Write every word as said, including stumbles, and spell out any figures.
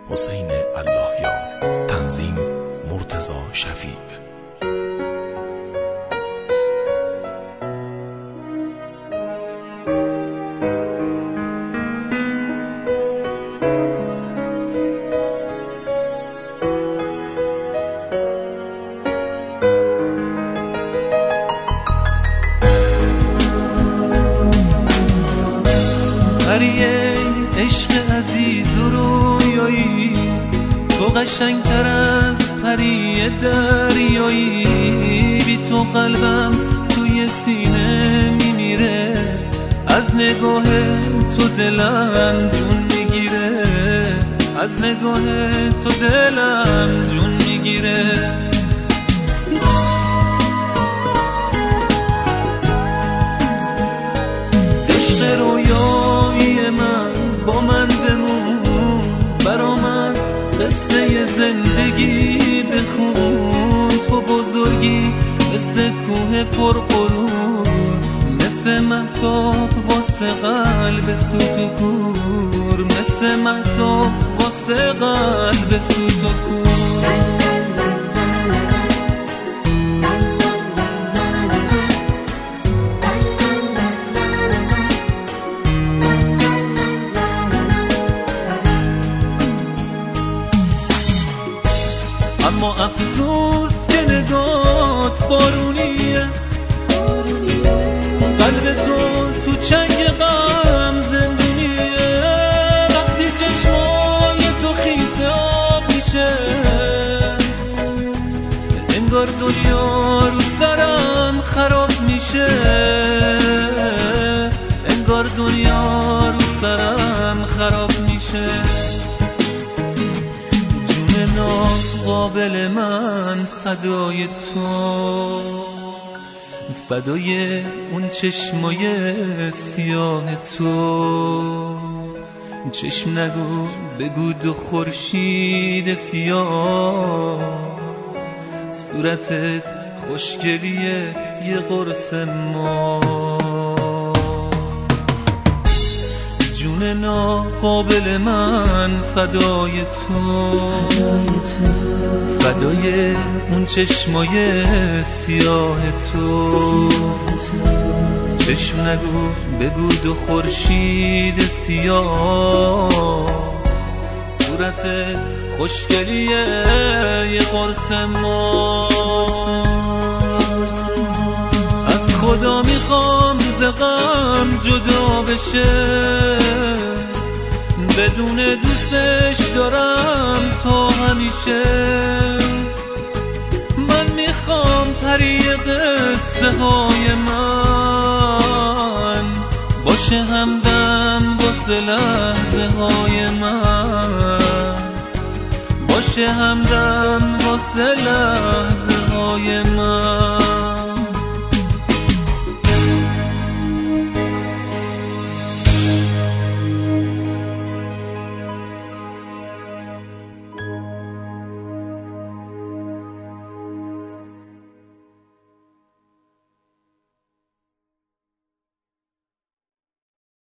حسین اللهیار. تنظیم مرتضی شفیع. پریه عشق عزیز و رویایی، تو قشنگتر از پری دریایی. بی تو قلبم توی سینه میمیره، از نگاه تو دلم جون میگیره، از نگاه تو دلم جون میگیره. عشق رویایی من با من بمون، برا من قصه زندگی بخون. تو بزرگی مثل کوه پرغرور، مثل مهتاب واسه قلب سوت و کور، مثل مهتاب واسه قلب سوت و کور. اما افسوس که نگات بارونیه، قلب تو تو چنگ غم زندونیه. وقتی چشمای تو خیس آب میشه، انگار دنیا رو سرم خراب میشه، انگار دنیا رو سرم خراب میشه. قابل من فدای تو، فدای اون چشمای سیاه تو. چشم نگو بگو دو خورشید سیاه، صورتت خوشگلیه یه قرص ما. جون ناقابل من فدای تو، فدای اون چشمای سیاه تو. چشم نگو بگو دو خورشید سیاه، صورت خوشگلیه یه قرص ما. از خدا میخوام ز غم جدا بشه، بدون دوستش دارم تا همیشه. من میخوام پری قصه های من باشه همدم واسه لحظه های من، باشه همدم واسه لحظه